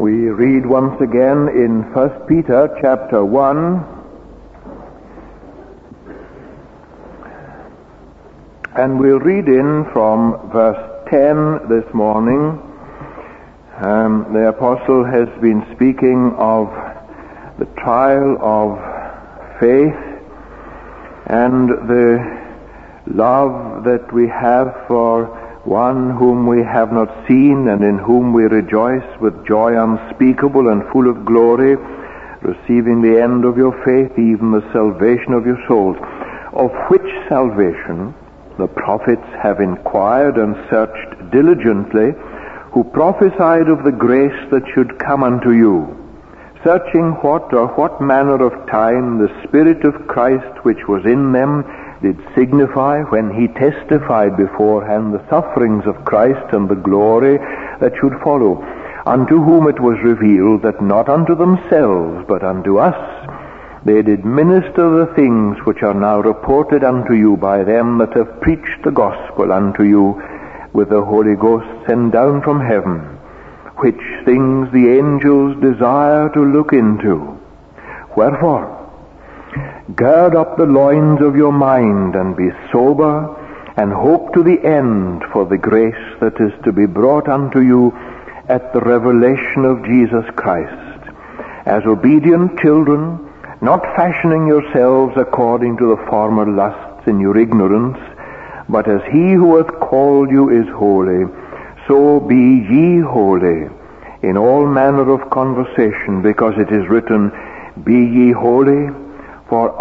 We read once again in 1 Peter chapter 1, and we'll read in from verse 10 this morning. The apostle has been speaking of the trial of faith and the love that we have for one whom we have not seen and in whom we rejoice with joy unspeakable and full of glory, receiving the end of your faith, even the salvation of your souls, of which salvation the prophets have inquired and searched diligently, who prophesied of the grace that should come unto you, searching what manner of time the Spirit of Christ which was in them did signify when he testified beforehand the sufferings of Christ and the glory that should follow, unto whom it was revealed that not unto themselves but unto us they did minister the things which are now reported unto you by them that have preached the gospel unto you with the Holy Ghost sent down from heaven, which things the angels desire to look into. Wherefore, gird up the loins of your mind, and be sober, and hope to the end for the grace that is to be brought unto you at the revelation of Jesus Christ, as obedient children, not fashioning yourselves according to the former lusts in your ignorance, but as he who hath called you is holy, so be ye holy in all manner of conversation, because it is written, Be ye holy, for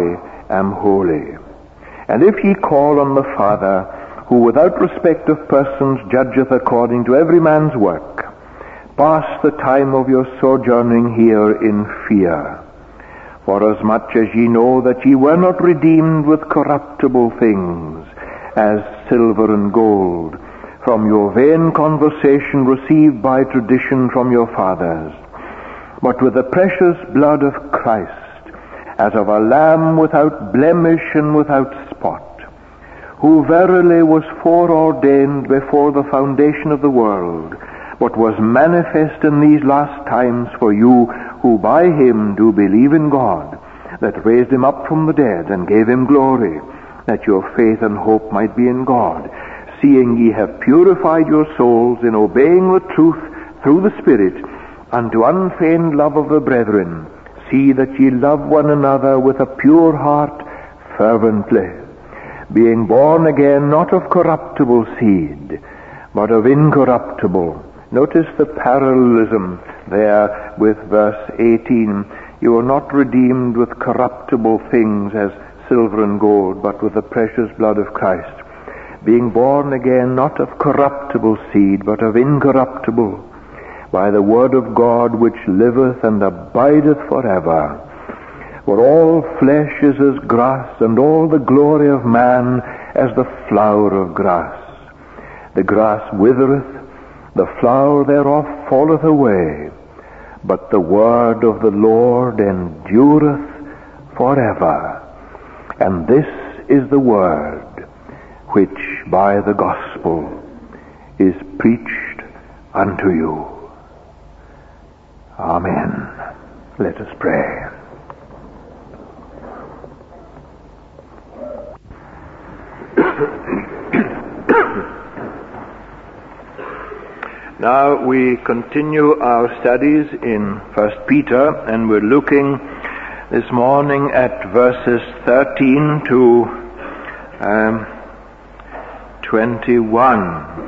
I am holy. And if ye call on the Father, who without respect of persons judgeth according to every man's work, pass the time of your sojourning here in fear. Forasmuch as ye know that ye were not redeemed with corruptible things, as silver and gold, from your vain conversation received by tradition from your fathers, but with the precious blood of Christ, as of a lamb without blemish and without spot, who verily was foreordained before the foundation of the world, but was manifest in these last times for you, who by him do believe in God, that raised him up from the dead and gave him glory, that your faith and hope might be in God, seeing ye have purified your souls in obeying the truth through the Spirit, unto unfeigned love of the brethren. See that ye love one another with a pure heart fervently, being born again not of corruptible seed, but of incorruptible. Notice the parallelism there with verse 18. You are not redeemed with corruptible things as silver and gold, but with the precious blood of Christ. Being born again not of corruptible seed, but of incorruptible, by the word of God which liveth and abideth forever. For all flesh is as grass, and all the glory of man as the flower of grass. The grass withereth, the flower thereof falleth away, but the word of the Lord endureth forever. And this is the word which by the gospel is preached unto you. Amen. Let us pray. Now we continue our studies in 1 Peter, and we're looking this morning at verses 13 to 21.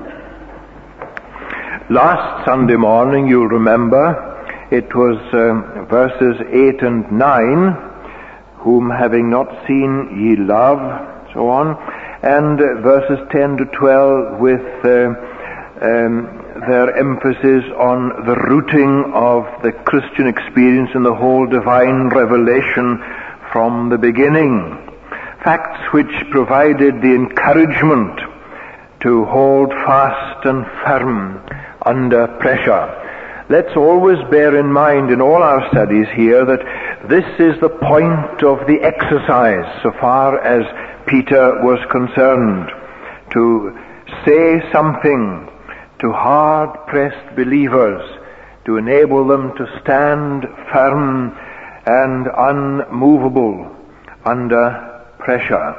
Last Sunday morning, you'll remember, it was verses 8 and 9, whom having not seen ye love, so on, and verses 10 to 12 with their emphasis on the rooting of the Christian experience in the whole divine revelation from the beginning. Facts which provided the encouragement to hold fast and firm under pressure. Let's always bear in mind in all our studies here that this is the point of the exercise so far as Peter was concerned, to say something to hard-pressed believers to enable them to stand firm and unmovable under pressure.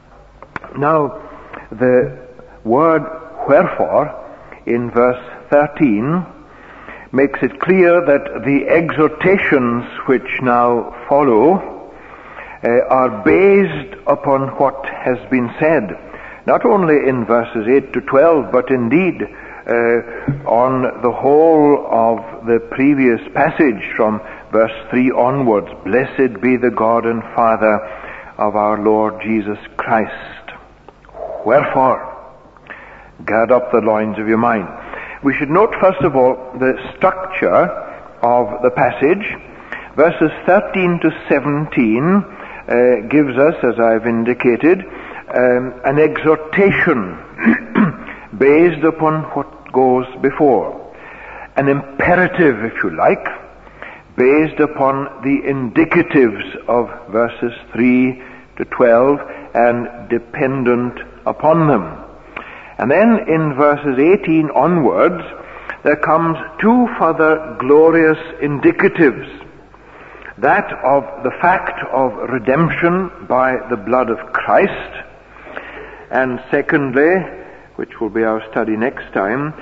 Now, the word wherefore in verse 13 makes it clear that the exhortations which now follow are based upon what has been said, not only in verses 8 to 12, but indeed on the whole of the previous passage from verse 3 onwards. Blessed be the God and Father of our Lord Jesus Christ. Wherefore, gird up the loins of your mind. We should note first of all the structure of the passage. Verses 13 to 17 gives us, as I've indicated, an exhortation based upon what goes before. An imperative, if you like, based upon the indicatives of verses 3 to 12 and dependent upon them. And then in verses 18 onwards, there comes two further glorious indicatives. That of the fact of redemption by the blood of Christ, and secondly, which will be our study next time,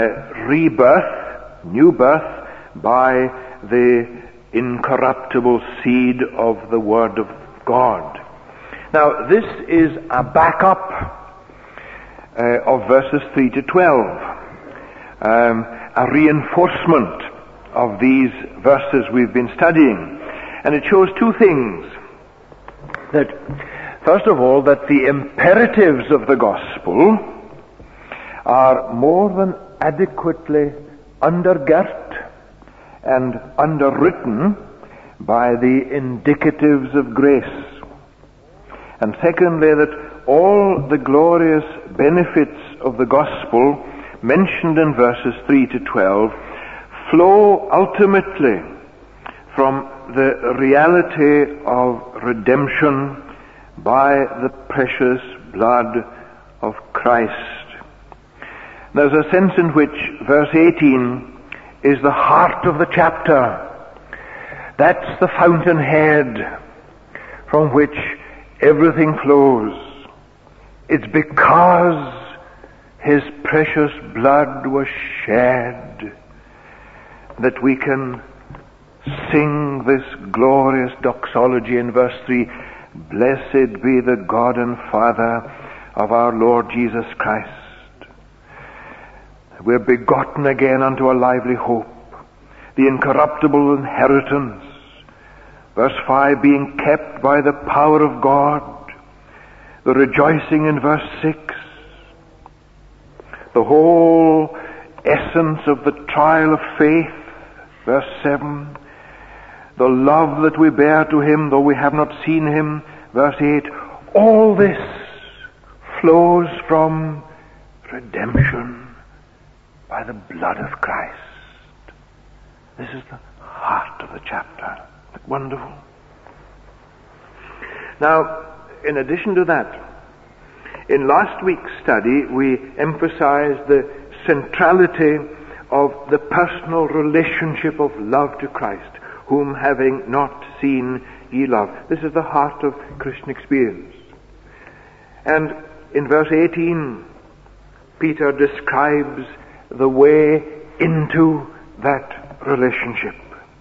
rebirth, new birth, by the incorruptible seed of the Word of God. Now, this is a backup of verses 3 to 12, a reinforcement of these verses we've been studying. And it shows two things. That, first of all, that the imperatives of the gospel are more than adequately undergirt and underwritten by the indicatives of grace. And secondly, that all the glorious benefits of the gospel mentioned in verses 3 to 12 flow ultimately from the reality of redemption by the precious blood of Christ. There's a sense in which verse 18 is the heart of the chapter. That's the fountainhead from which everything flows. It's because His precious blood was shed that we can sing this glorious doxology in verse 3, Blessed be the God and Father of our Lord Jesus Christ. We're begotten again unto a lively hope, the incorruptible inheritance. Verse 5, being kept by the power of God. The rejoicing in verse 6. The whole essence of the trial of faith, verse 7. The love that we bear to Him, though we have not seen Him, verse 8. All this flows from redemption by the blood of Christ. This is the heart of the chapter. Isn't it wonderful? Now, in addition to that, in last week's study, we emphasized the centrality of the personal relationship of love to Christ, whom having not seen ye love. This is the heart of Christian experience. And in verse 18, Peter describes the way into that relationship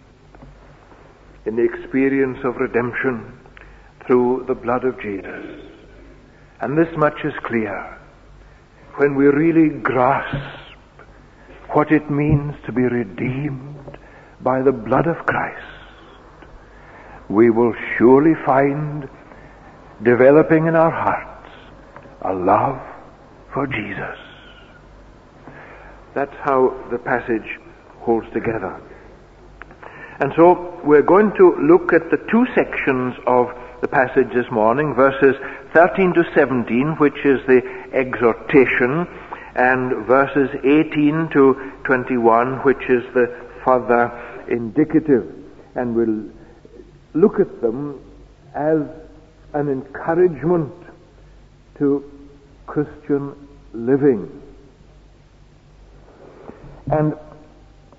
in the experience of redemption through the blood of Jesus. And this much is clear. When we really grasp what it means to be redeemed by the blood of Christ, we will surely find developing in our hearts a love for Jesus. That's how the passage holds together. And so we're going to look at the two sections of the passage this morning, verses 13 to 17, which is the exhortation, and verses 18 to 21, which is the further indicative. And we'll look at them as an encouragement to Christian living. And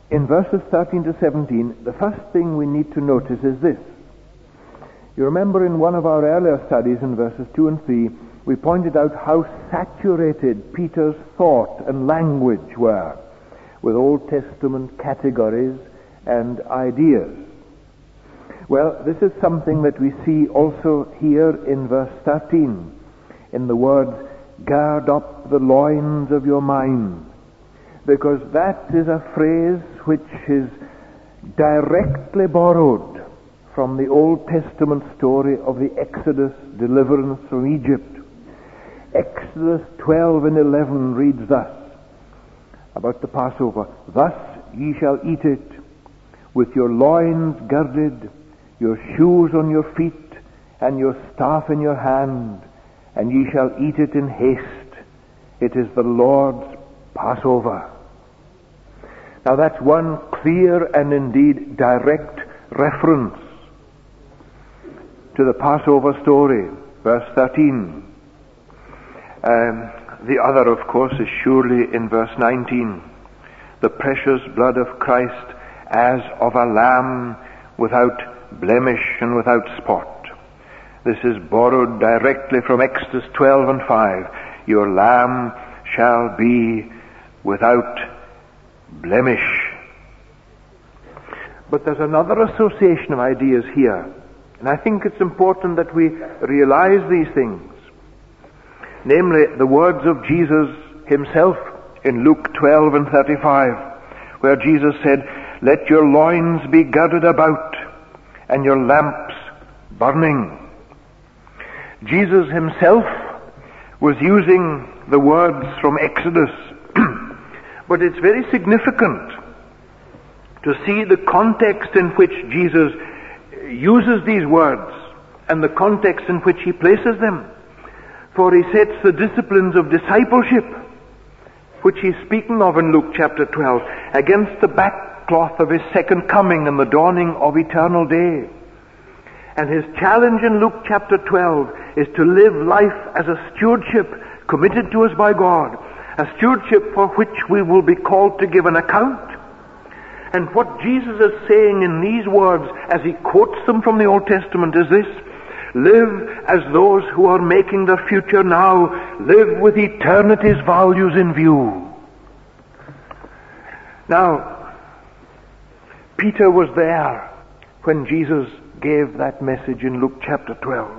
in verses 13 to 17, the first thing we need to notice is this. You remember in one of our earlier studies in verses 2 and 3, we pointed out how saturated Peter's thought and language were with Old Testament categories and ideas. Well, this is something that we see also here in verse 13, in the words, "Gird up the loins of your mind," because that is a phrase which is directly borrowed from the Old Testament story of the Exodus, deliverance from Egypt. Exodus 12 and 11 reads thus about the Passover: "Thus ye shall eat it, with your loins girded, your shoes on your feet, and your staff in your hand, and ye shall eat it in haste. It is the Lord's Passover." Now that's one clear and indeed direct reference to the Passover story, verse 13. The other, of course, is surely in verse 19. "The precious blood of Christ as of a lamb without blemish and without spot." This is borrowed directly from Exodus 12 and 5. "Your lamb shall be without blemish." But there's another association of ideas here, and I think it's important that we realize these things. Namely, the words of Jesus himself in Luke 12 and 35, where Jesus said, "Let your loins be girded about, and your lamps burning." Jesus himself was using the words from Exodus, but it's very significant to see the context in which Jesus uses these words and the context in which he places them. For he sets the disciplines of discipleship, which he's speaking of in Luke chapter 12, against the backcloth of his second coming and the dawning of eternal day. And his challenge in Luke chapter 12 is to live life as a stewardship committed to us by God, a stewardship for which we will be called to give an account. And what Jesus is saying in these words, as he quotes them from the Old Testament, is this: live as those who are making their future now. Live with eternity's values in view. Now, Peter was there when Jesus gave that message in Luke chapter 12.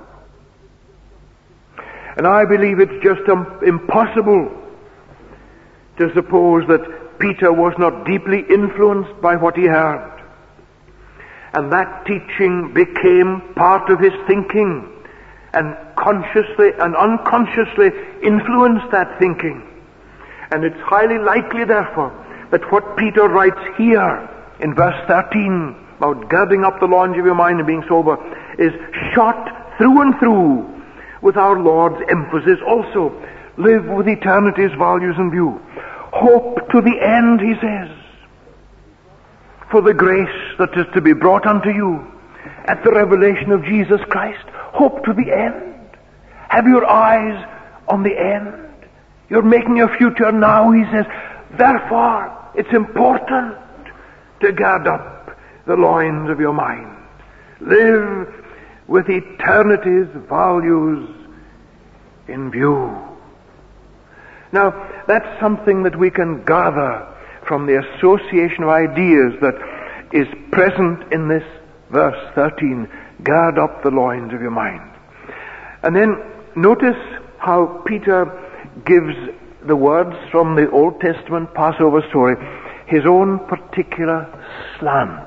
And I believe it's just impossible to suppose that Peter was not deeply influenced by what he heard. And that teaching became part of his thinking, and consciously and unconsciously influenced that thinking. And it's highly likely, therefore, that what Peter writes here in verse 13 about girding up the loins of your mind and being sober is shot through and through with our Lord's emphasis also. Live with eternity's values in view. Hope to the end, he says, for the grace that is to be brought unto you at the revelation of Jesus Christ. Hope to the end. Have your eyes on the end. You're making your future now, he says. Therefore, it's important to gird up the loins of your mind. Live with eternity's values in view. Now, that's something that we can gather from the association of ideas that is present in this verse 13. Gird up the loins of your mind. And then notice how Peter gives the words from the Old Testament Passover story his own particular slant.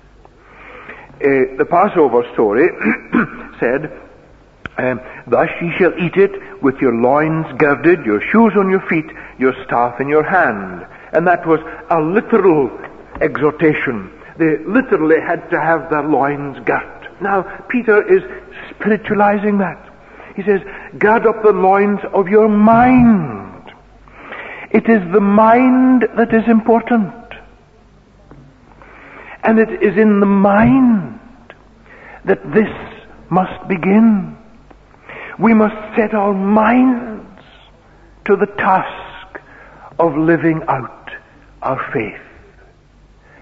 The Passover story said, thus ye shall eat it with your loins girded, your shoes on your feet, your staff in your hand. And that was a literal exhortation. They literally had to have their loins girt. Now, Peter is spiritualizing that. He says, gird up the loins of your mind. It is the mind that is important. And it is in the mind that this must begin. We must set our minds to the task of living out our faith.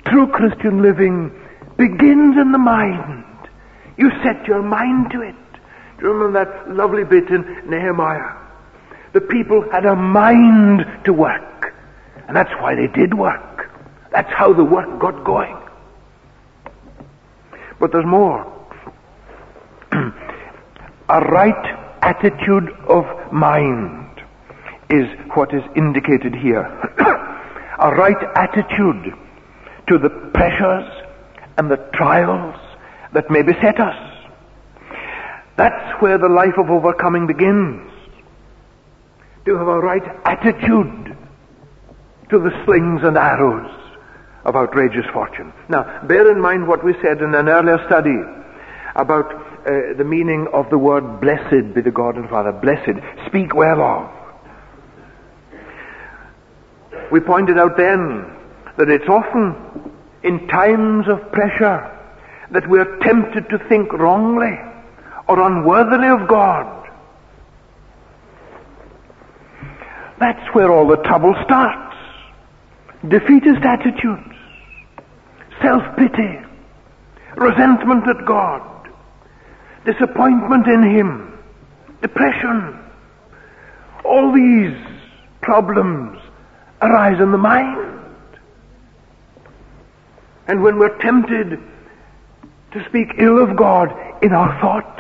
True Christian living begins in the mind. You set your mind to it. Do you remember that lovely bit in Nehemiah? The people had a mind to work. And that's why they did work. That's how the work got going. But there's more. A right attitude of mind is what is indicated here. A right attitude to the pressures and the trials that may beset us. That's where the life of overcoming begins. To have a right attitude to the slings and arrows of outrageous fortune. Now, bear in mind what we said in an earlier study about the meaning of the word blessed be the God and Father. Blessed. Speak well of. We pointed out then that it's often in times of pressure that we are tempted to think wrongly or unworthily of God. That's where all the trouble starts. Defeatist attitudes, self-pity, resentment at God, disappointment in Him, depression. All these problems arise in the mind. And when we're tempted to speak ill of God in our thoughts,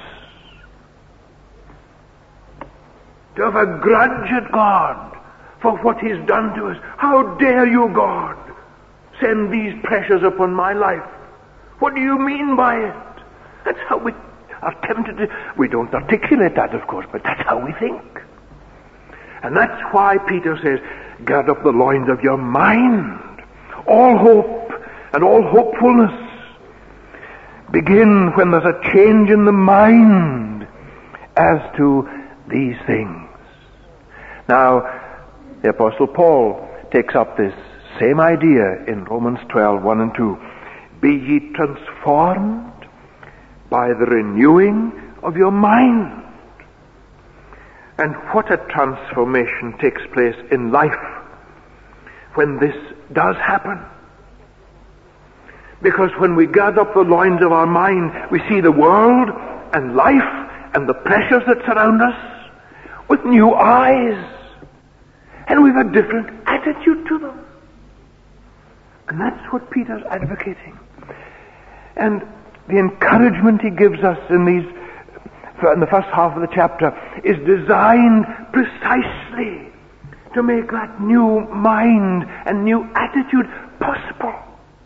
to have a grudge at God for what He's done to us. How dare you, God, send these pressures upon my life? What do you mean by it? That's how we are tempted to... We don't articulate that, of course, but that's how we think. And that's why Peter says, gird up the loins of your mind. All hope and all hopefulness begin when there's a change in the mind as to these things. Now, the Apostle Paul takes up this same idea in Romans 12, 1 and 2. Be ye transformed by the renewing of your mind. And what a transformation takes place in life when this does happen. Because when we gird up the loins of our mind, we see the world and life and the pressures that surround us with new eyes. And we've a different attitude to them. And that's what Peter's advocating. And the encouragement he gives us in the first half of the chapter is designed precisely to make that new mind and new attitude possible.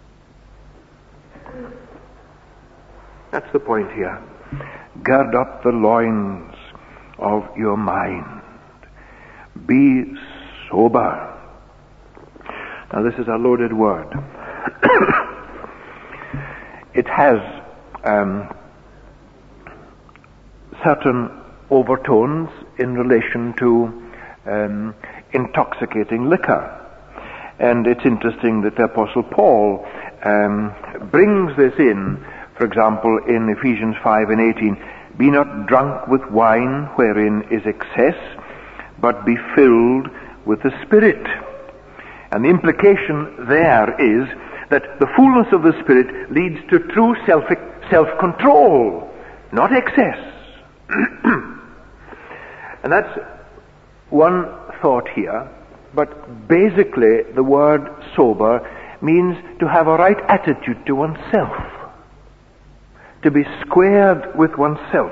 That's the point here. Gird up the loins of your mind. Be sober. Now this is a loaded word. It has certain overtones in relation to intoxicating liquor. And it's interesting that the Apostle Paul brings this in, for example, in Ephesians 5 and 18. Be not drunk with wine wherein is excess, but be filled with the Spirit. And the implication there is that the fullness of the Spirit leads to true self-control, not excess. And that's one thought here, but basically the word sober means to have a right attitude to oneself, to be squared with oneself.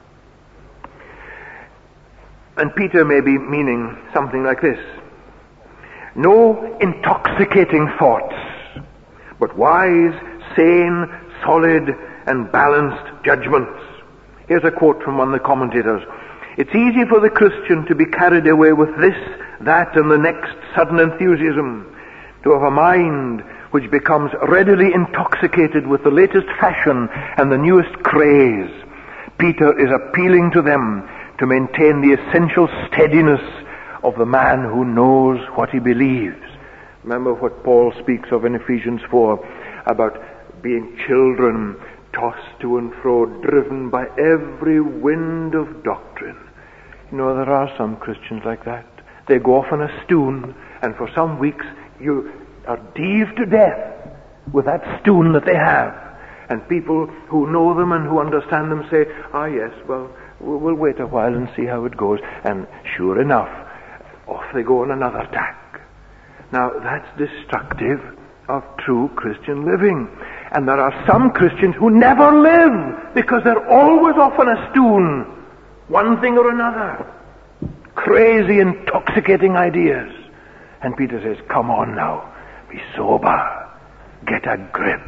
And Peter may be meaning something like this. No intoxicating thoughts, but wise, sane, solid, and balanced judgments. Here's a quote from one of the commentators. It's easy for the Christian to be carried away with this, that, and the next sudden enthusiasm, to have a mind which becomes readily intoxicated with the latest fashion and the newest craze. Peter is appealing to them to maintain the essential steadiness of the man who knows what he believes. Remember what Paul speaks of in Ephesians 4 about being children tossed to and fro, driven by every wind of doctrine. You know, there are some Christians like that. They go off on a stoon, and for some weeks you are deaved to death with that stone that they have. And people who know them and who understand them say, yes, well, we'll wait a while and see how it goes. And sure enough, off they go on another tack. Now, that's destructive of true Christian living. And there are some Christians who never live because they're always off on a stone, one thing or another. Crazy, intoxicating ideas. And Peter says, come on now, be sober, get a grip.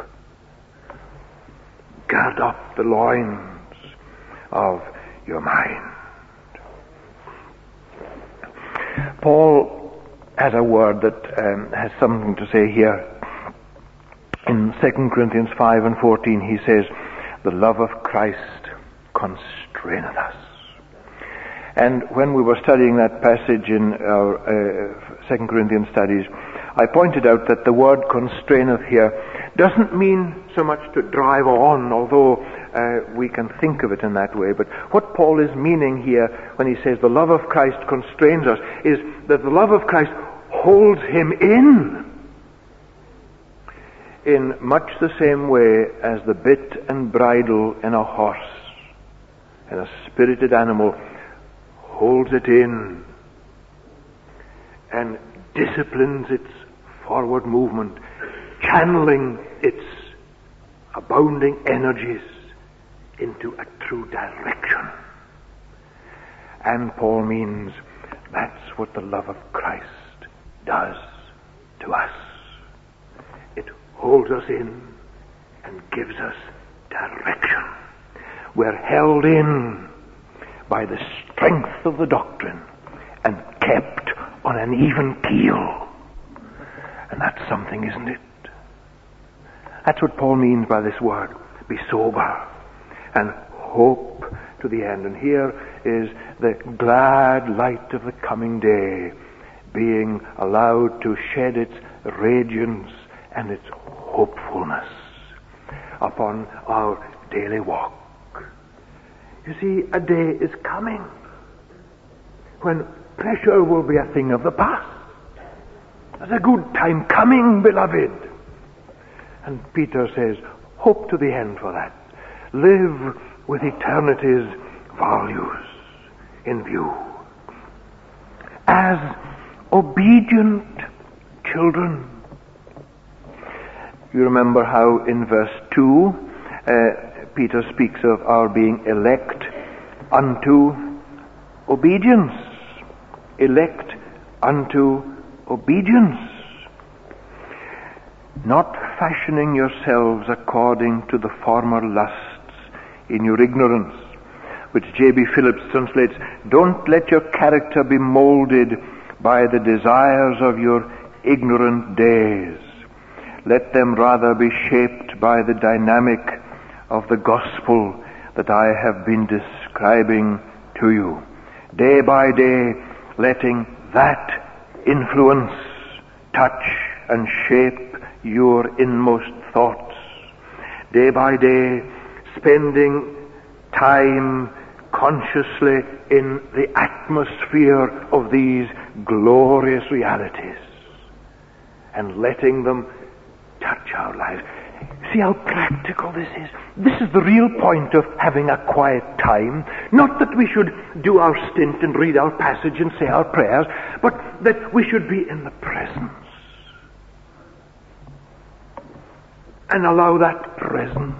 Gird up the loins of your mind. Paul has a word that has something to say here. In 2 Corinthians 5 and 14 he says, the love of Christ constraineth us. And when we were studying that passage in our 2 Corinthians studies, I pointed out that the word constraineth here doesn't mean so much to drive on, although we can think of it in that way. But what Paul is meaning here when he says the love of Christ constrains us is that the love of Christ holds him in much the same way as the bit and bridle in a horse, in a spirited animal, holds it in and disciplines its forward movement, channeling its abounding energies into a true direction. And Paul means that's what the love of Christ does to us. It holds us in and gives us direction. We're held in by the strength of the doctrine and kept on an even keel. And that's something, isn't it? That's what Paul means by this word. Be sober and hope to the end. And here is the glad light of the coming day being allowed to shed its radiance and its hopefulness upon our daily walk. You see, a day is coming when pressure will be a thing of the past. There's a good time coming, beloved. And Peter says, hope to the end for that. Live with eternity's values in view. As obedient children. You remember how in verse 2, Peter speaks of our being elect unto obedience. Elect unto obedience. Not fashioning yourselves according to the former lusts in your ignorance, which J.B. Phillips translates, don't let your character be molded by the desires of your ignorant days. Let them rather be shaped by the dynamic of the gospel that I have been describing to you. Day by day, letting that influence touch and shape your inmost thoughts. Day by day, spending time consciously in the atmosphere of these glorious realities and letting them touch our lives. See how practical this is. This is the real point of having a quiet time. Not that we should do our stint and read our passage and say our prayers, but that we should be in the presence and allow that presence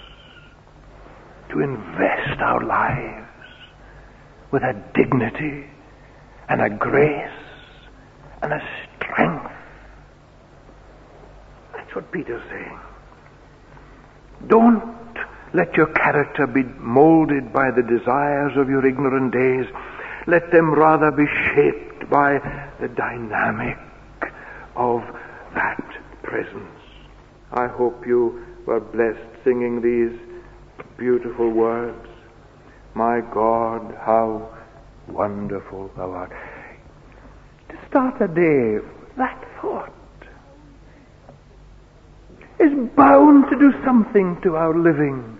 to invest our lives with a dignity and a grace and a strength. That's what Peter's saying. Don't let your character be molded by the desires of your ignorant days. Let them rather be shaped by the dynamic of that presence. I hope you were blessed singing these beautiful words. My God, how wonderful thou art. To start a day, that thought is bound to do something to our living.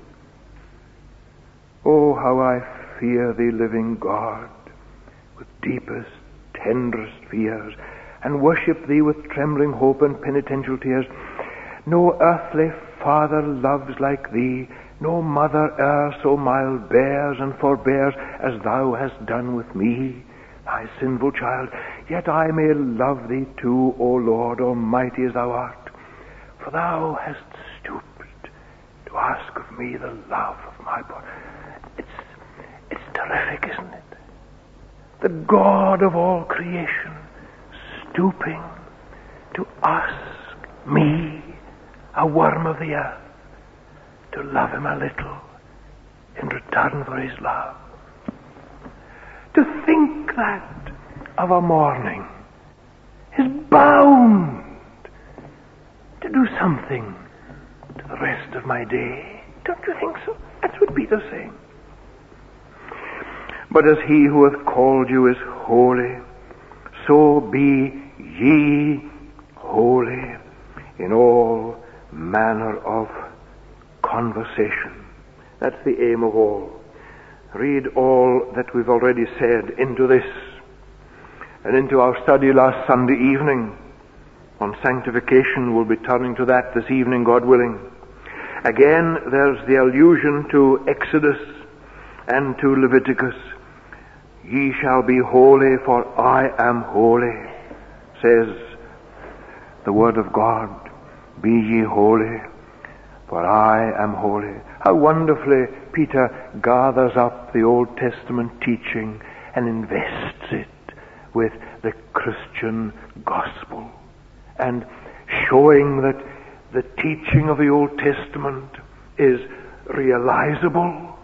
Oh, how I fear thee, living God, with deepest, tenderest fears, and worship thee with trembling hope and penitential tears. No earthly father loves like thee, no mother e'er so mild bears and forbears as thou hast done with me, thy sinful child. Yet I may love thee too, O Lord, almighty as thou art, for thou hast stooped to ask of me the love of my body. It's terrific, isn't it? The God of all creation stooping to ask me, a worm of the earth, to love him a little in return for his love. To think that of a morning is bound to do something to the rest of my day. Don't you think so? That's what Peter's saying. But as he who hath called you is holy, so be ye holy in all manner of conversation. That's the aim of all. Read all that we've already said into this and into our study last Sunday evening on sanctification. We'll be turning to that this evening, God willing. Again, there's the allusion to Exodus and to Leviticus. Ye shall be holy, for I am holy, says the Word of God. Be ye holy, for I am holy. How wonderfully Peter gathers up the Old Testament teaching and invests it with the Christian gospel, and showing that the teaching of the Old Testament is realizable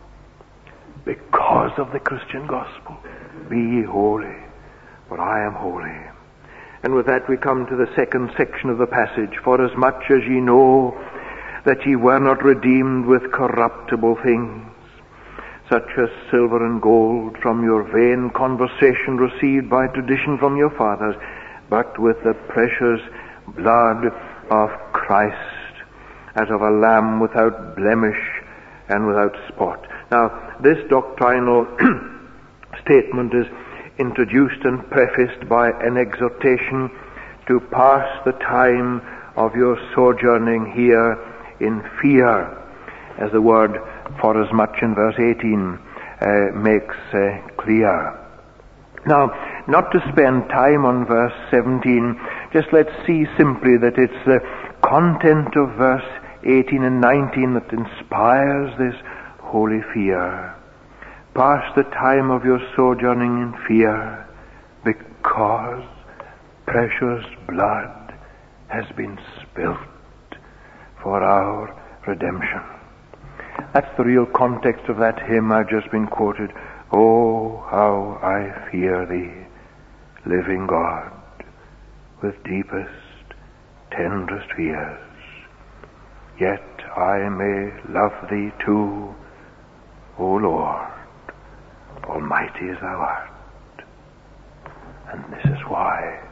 because of the Christian gospel. Be ye holy, for I am holy. And with that we come to the second section of the passage. For as much as ye know that ye were not redeemed with corruptible things, such as silver and gold, from your vain conversation received by tradition from your fathers, but with the precious blood of Christ, as of a lamb without blemish and without spot. Now, this doctrinal statement is introduced and prefaced by an exhortation to pass the time of your sojourning here in fear, as the word for as much in verse 18 makes clear. Now, not to spend time on verse 17, just let's see simply that it's the content of verse 18 and 19 that inspires this holy fear. Pass the time of your sojourning in fear, because precious blood has been spilt for our redemption. That's the real context of that hymn I've just been quoted. Oh, how I fear thee, living God, with deepest, tenderest fears. Yet I may love thee too, O Lord, almighty as thou art. And this is why,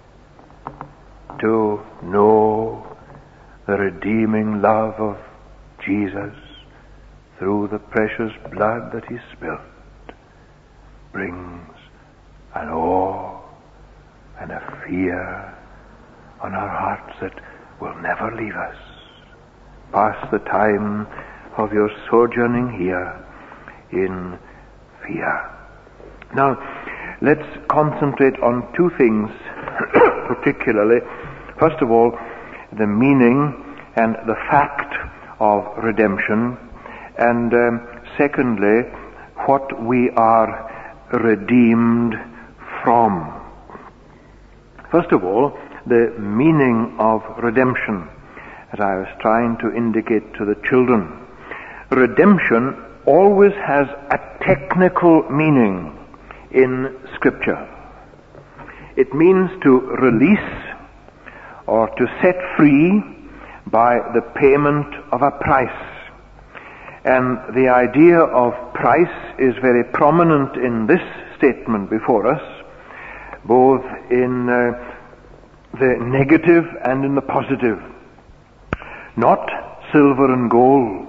to know the redeeming love of Jesus through the precious blood that he spilt brings an awe and a fear on our hearts that will never leave us. Pass the time of your sojourning here in fear. Now, let's concentrate on two things particularly. First of all, the meaning and the fact of redemption, and secondly, what we are redeemed from. First of all, the meaning of redemption, as I was trying to indicate to the children. Redemption always has a technical meaning in Scripture. It means to release or to set free by the payment of a price. And the idea of price is very prominent in this statement before us, both in the negative and in the positive. Not silver and gold,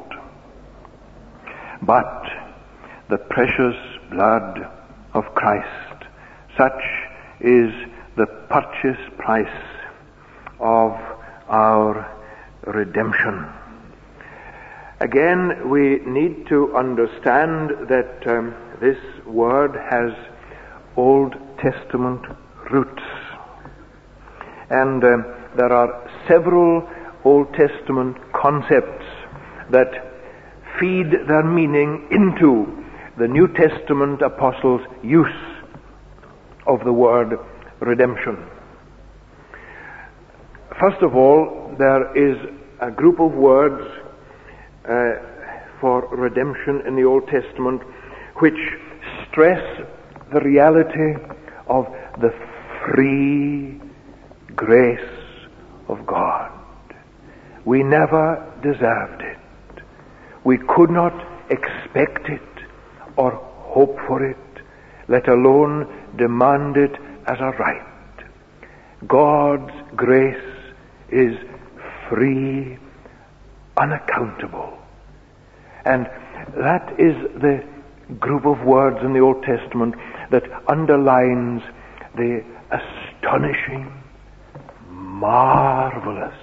but the precious blood of Christ. Such is the purchase price of our redemption. Again, we need to understand that this word has Old Testament roots. And there are several Old Testament concepts that feed their meaning into the New Testament apostles' use of the word redemption. First of all, there is a group of words for redemption in the Old Testament which stress the reality of the free grace of God. We never deserved it. We could not expect it or hope for it, let alone demand it as a right. God's grace is free, unaccountable. And that is the group of words in the Old Testament that underlines the astonishing, marvelous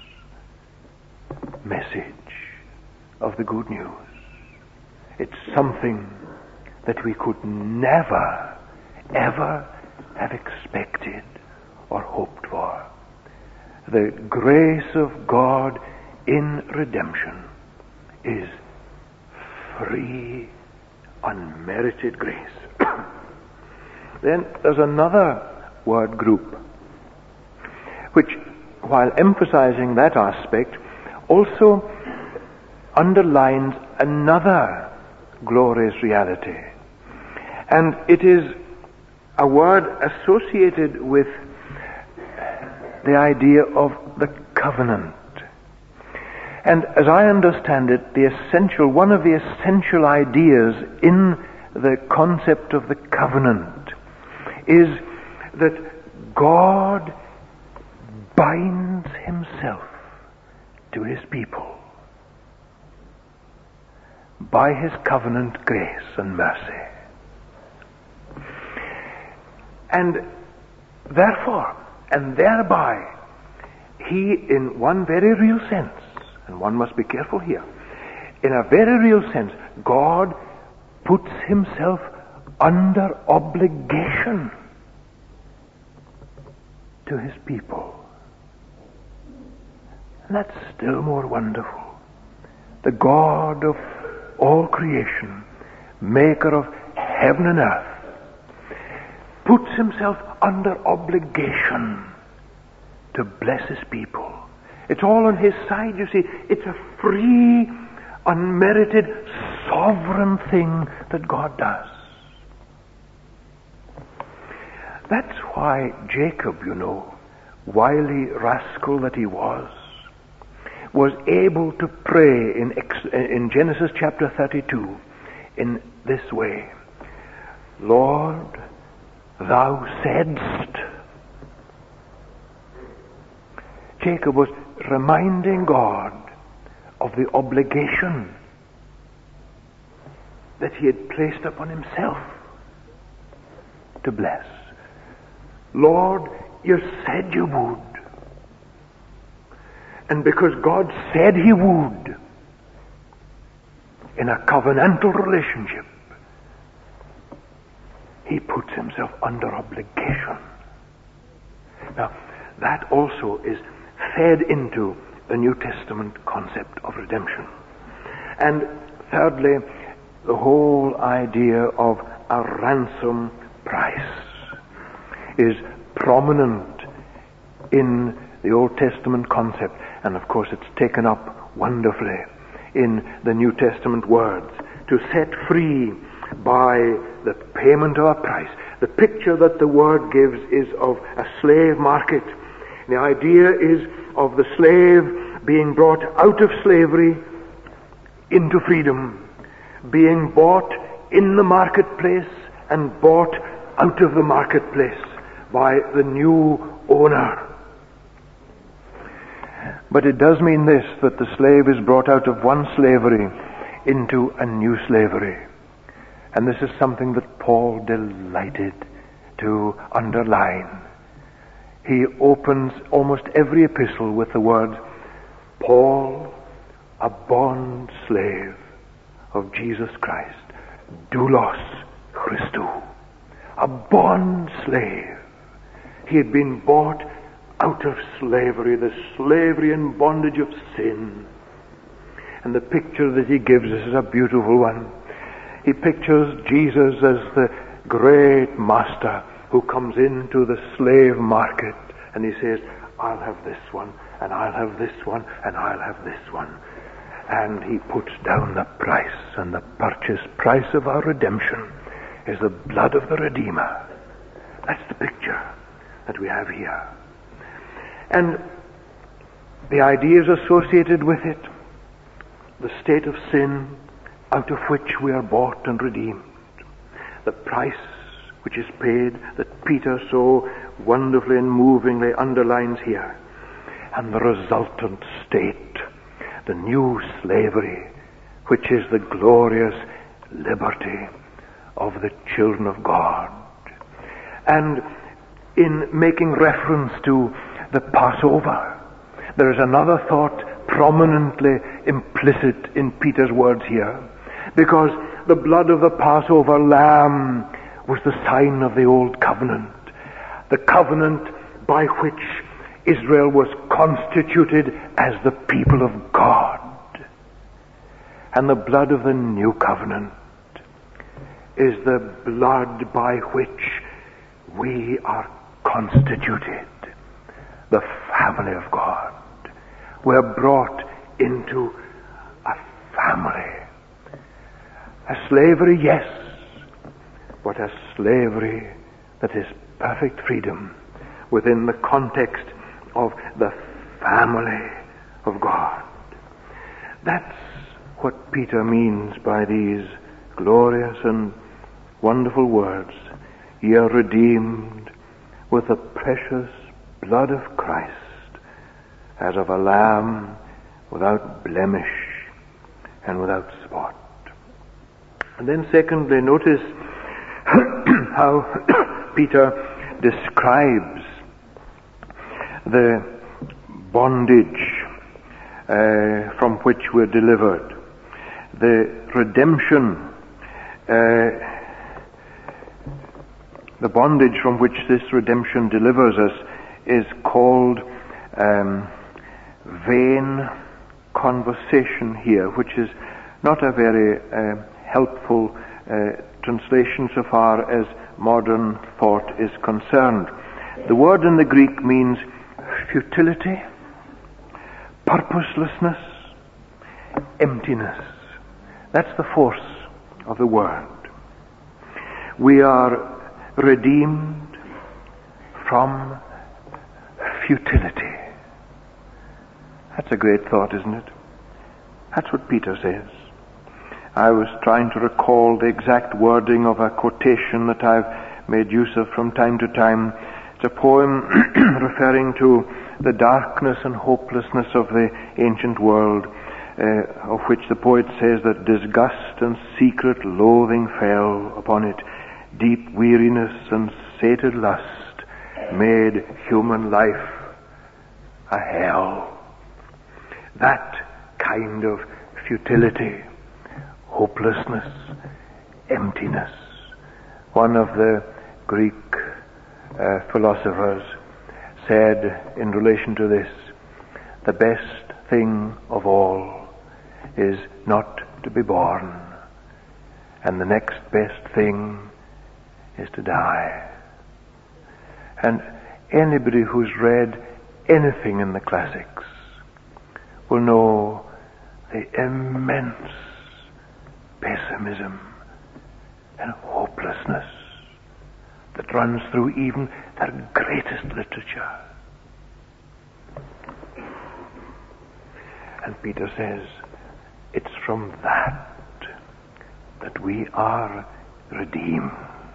message of the good news. It's something that we could never, ever have expected or hoped for. The grace of God in redemption is free, unmerited grace. Then there's another word group which, while emphasizing that aspect, also underlines another glorious reality. And it is a word associated with the idea of the covenant. And as I understand it, one of the essential ideas in the concept of the covenant is that God binds himself to his people by his covenant grace and mercy. And therefore, and thereby, he, in one very real sense, and one must be careful here, in a very real sense, God puts himself under obligation to his people. And that's still more wonderful. The God of all creation, maker of heaven and earth, puts himself under obligation to bless his people. It's all on his side, you see. It's a free, unmerited, sovereign thing that God does. That's why Jacob, wily rascal that he was able to pray in Genesis chapter 32 in this way: Lord, thou saidst. Jacob was reminding God of the obligation that he had placed upon himself to bless. Lord, you said you would. And because God said he would, in a covenantal relationship, he puts himself under obligation. Now, that also is fed into the New Testament concept of redemption. And thirdly, the whole idea of a ransom price is prominent in the Old Testament concept, and of course it's taken up wonderfully in the New Testament words. To set free by the payment of a price. The picture that the word gives is of a slave market. The idea is of the slave being brought out of slavery into freedom, being bought in the marketplace and bought out of the marketplace by the new owner. But it does mean this, that the slave is brought out of one slavery into a new slavery. And this is something that Paul delighted to underline. He opens almost every epistle with the words, Paul, a bond slave of Jesus Christ, doulos Christou, a bond slave. He had been bought out of slavery, the slavery and bondage of sin. And the picture that he gives us is a beautiful one. He pictures Jesus as the great master who comes into the slave market and he says, I'll have this one, and I'll have this one, and I'll have this one. And he puts down the price, and the purchase price of our redemption is the blood of the Redeemer. That's the picture that we have here. And the ideas associated with it, the state of sin out of which we are bought and redeemed, the price which is paid that Peter so wonderfully and movingly underlines here, and the resultant state, the new slavery, which is the glorious liberty of the children of God. And in making reference to the Passover, there is another thought prominently implicit in Peter's words here, because the blood of the Passover lamb was the sign of the old covenant, the covenant by which Israel was constituted as the people of God. And the blood of the new covenant is the blood by which we are constituted, the family of God. We're brought into a family. A slavery, yes, but a slavery that is perfect freedom within the context of the family of God. That's what Peter means by these glorious and wonderful words. Ye are redeemed with the precious blood of Christ, as of a lamb without blemish and without spot. And then secondly, notice how Peter describes the bondage from which we're delivered. The redemption, the bondage from which this redemption delivers us is called vain conversation here, which is not a very helpful translation so far as modern thought is concerned. The word in the Greek means futility, purposelessness, emptiness. That's the force of the word. We are redeemed from futility. That's a great thought, isn't it? That's what Peter says. I was trying to recall the exact wording of a quotation that I've made use of from time to time. It's a poem referring to the darkness and hopelessness of the ancient world, of which the poet says that disgust and secret loathing fell upon it. Deep weariness and sated lust made human life a hell. That kind of futility, hopelessness, emptiness. One of the Greek philosophers said in relation to this, the best thing of all is not to be born, and the next best thing is to die. And anybody who's read anything in the classics will know the immense pessimism and hopelessness that runs through even their greatest literature. And Peter says, it's from that we are redeemed.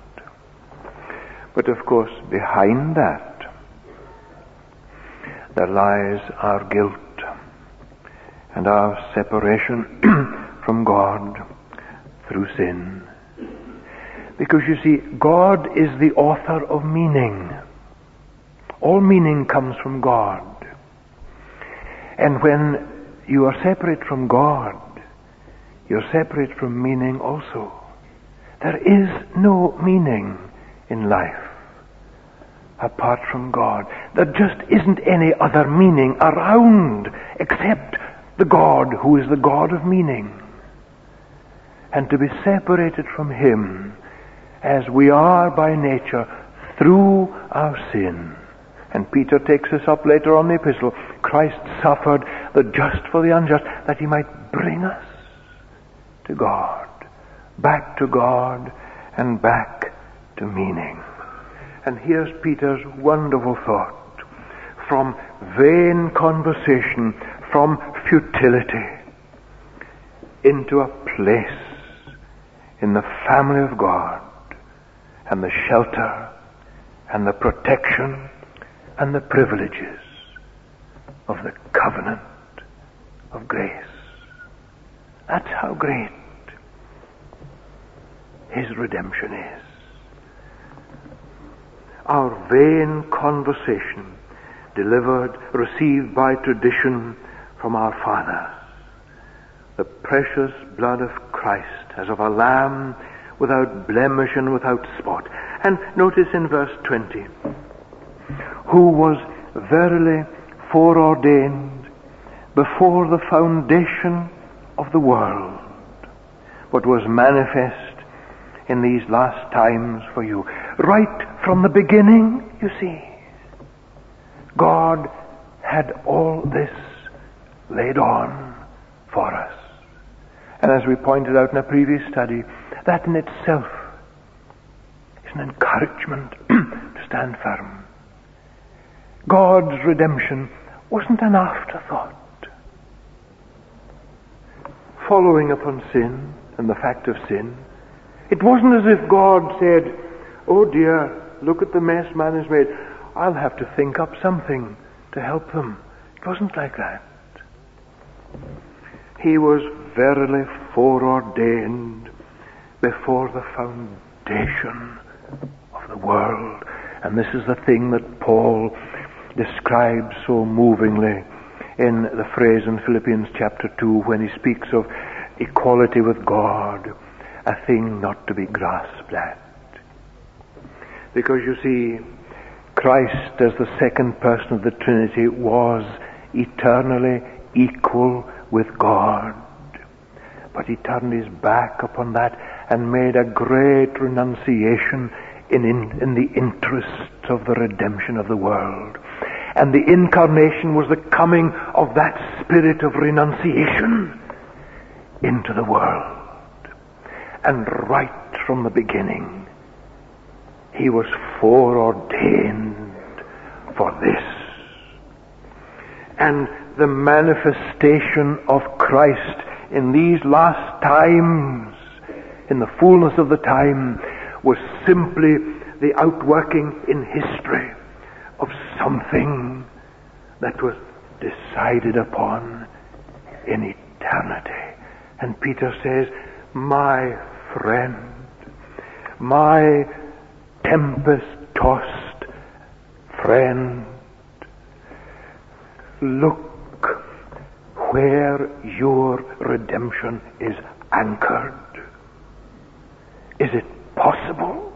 But of course, behind that, there lies our guilt and our separation from God through sin. Because you see, God is the author of meaning. All meaning comes from God. And when you are separate from God, you're separate from meaning also. There is no meaning in life apart from God. There just isn't any other meaning around except the God who is the God of meaning. And to be separated from Him, as we are by nature, through our sin. And Peter takes this up later on in the epistle. Christ suffered the just for the unjust, that He might bring us to God, back to God, and back to meaning. And here's Peter's wonderful thought. From vain conversation, from futility, into a place in the family of God, and the shelter, and the protection, and the privileges of the covenant of grace. That's how great His redemption is. Our vain conversation, received by tradition from our fathers. The precious blood of Christ as of a lamb without blemish and without spot. And notice in verse 20, who was verily foreordained before the foundation of the world, but was manifest in these last times for you. Right from the beginning, you see, God had all this laid on for us. And as we pointed out in a previous study, that in itself is an encouragement to stand firm. God's redemption wasn't an afterthought. Following upon sin and the fact of sin, it wasn't as if God said, oh dear, look at the mess man has made. I'll have to think up something to help them. It wasn't like that. He was verily foreordained before the foundation of the world. And this is the thing that Paul describes so movingly in the phrase in Philippians chapter 2 when he speaks of equality with God, a thing not to be grasped at. Because you see, Christ as the second person of the Trinity was eternally equal with God. But He turned His back upon that and made a great renunciation in the interests of the redemption of the world. And the incarnation was the coming of that spirit of renunciation into the world. And right from the beginning, He was foreordained for this. And the manifestation of Christ in these last times, in the fullness of the time, was simply the outworking in history of something that was decided upon in eternity. And Peter says, my friend, my tempest-tossed friend, look where your redemption is anchored. Is it possible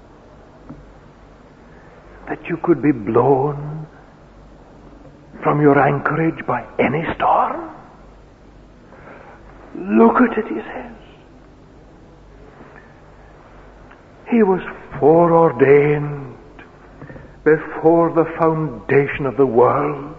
that you could be blown from your anchorage by any storm? Look at it, he says. He was foreordained before the foundation of the world.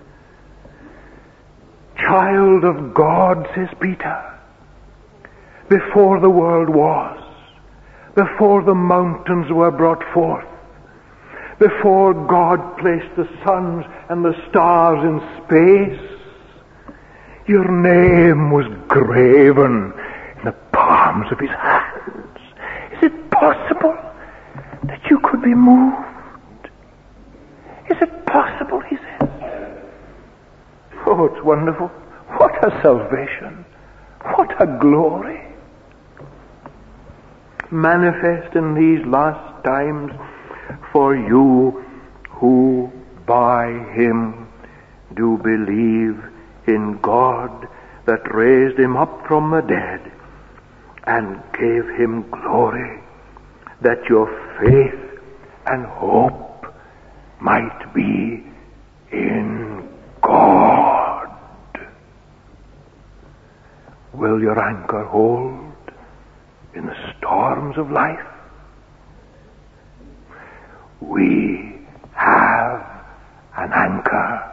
Child of God, says Peter, before the world was, before the mountains were brought forth, before God placed the suns and the stars in space, your name was graven in the palms of His hands. Is it possible that you could be moved? Is it possible, he says. Oh, it's wonderful. What a salvation. What a glory. Manifest in these last times for you who by Him do believe in God that raised him up from the dead and gave him glory, that your faith and hope might be in God. Will your anchor hold in the storms of life? We have an anchor,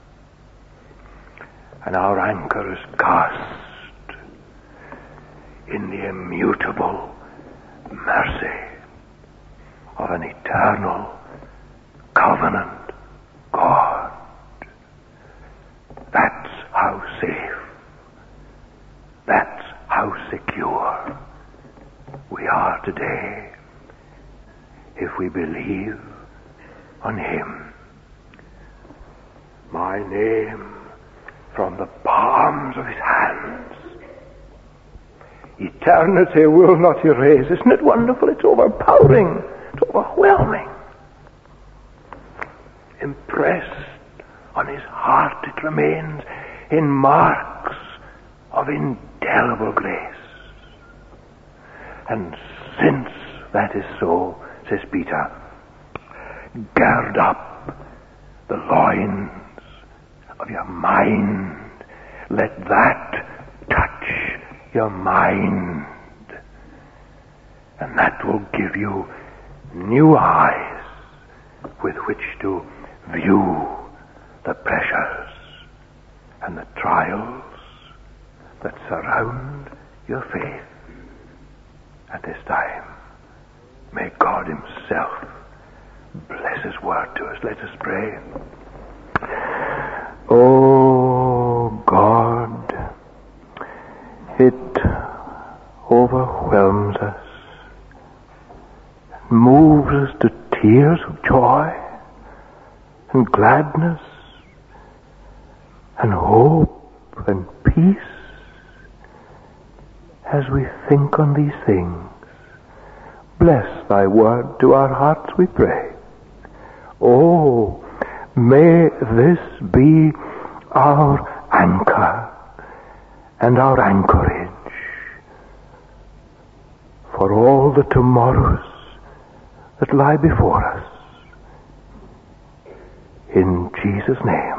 and our anchor is cast in the immutable mercy of an eternal covenant God. That's how safe, that's how secure we are today if we believe on him. My name from the palms of his hands, eternity will not erase. Isn't it wonderful? It's overpowering. It's overwhelming. Impressed on his heart it remains in marks of indelible grace. And since that is so, says Peter, gird up the loins of your mind. Let that touch your mind. And that will give you new eyes with which to view the pressures and the trials that surround your faith at this time. May God himself bless his word to us. Let us pray. Oh God, it overwhelms us, moves us to tears of joy and gladness and hope and peace as we think on these things. Bless thy word to our hearts, we pray. Oh, may this be our anchor and our anchorage for all the tomorrows that lie before us. In Jesus' name.